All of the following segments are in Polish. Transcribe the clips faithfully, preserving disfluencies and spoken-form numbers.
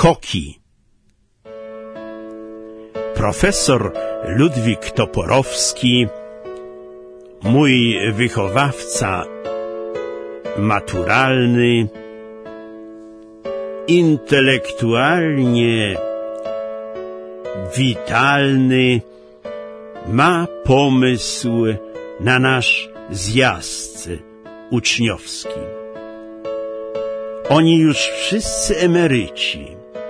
Skoki. Profesor Ludwik Toporowski, mój wychowawca maturalny, intelektualnie witalny, ma pomysł na nasz zjazd uczniowski. Oni już wszyscy emeryci,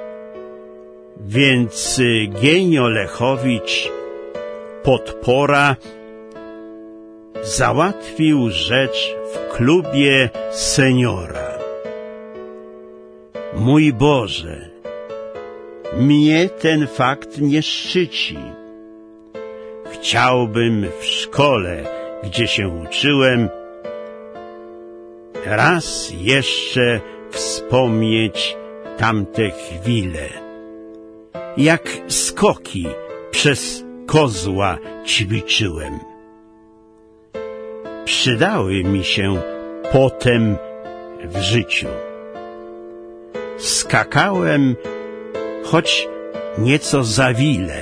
więc Genio Lechowicz, podpora, załatwił rzecz w klubie seniora. Mój Boże, mnie ten fakt nie szczyci. Chciałbym w szkole, gdzie się uczyłem, raz jeszcze wspomnieć tamte chwile, jak skoki przez kozła ćwiczyłem. Przydały mi się potem w życiu. Skakałem, choć nieco za wile,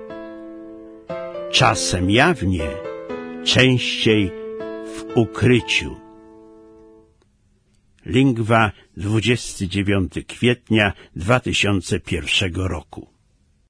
czasem jawnie, częściej w ukryciu. Lingwa, dwudziestego dziewiątego kwietnia dwa tysiące pierwszego roku.